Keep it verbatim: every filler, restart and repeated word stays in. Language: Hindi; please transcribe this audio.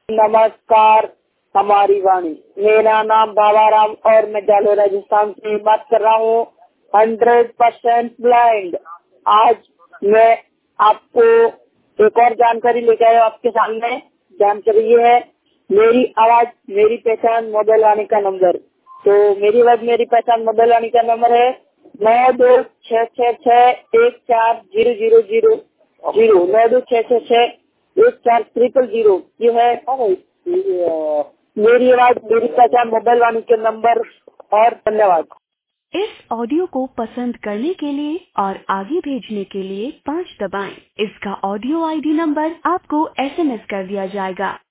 नमस्कार हमारी वाणी। मेरा नाम बाबाराम और मैं जालोर राजस्थान से बात कर रहा हूँ। Hundred percent blind. आज मैं आपको एक और जानकारी लेकर आया हूँ आपके सामने। जानकारी ये है, मेरी आवाज मेरी पहचान मोबाइल वाणी का नंबर। तो मेरी आवाज मेरी पहचान मोबाइल वाणी का नंबर है नौ दो छह छह छह एक चार जीरो जीरो जीरो जीरो नौ दो छह छह छह एक चार ट्रिपल जीरो। ये है मेरी आवाज मेरी पहचान मोबाइल वाणी के नंबर। और धन्यवाद। इस ऑडियो को पसंद करने के लिए और आगे भेजने के लिए पाँच दबाएं। इसका ऑडियो आईडी नंबर आपको एसएमएस कर दिया जाएगा।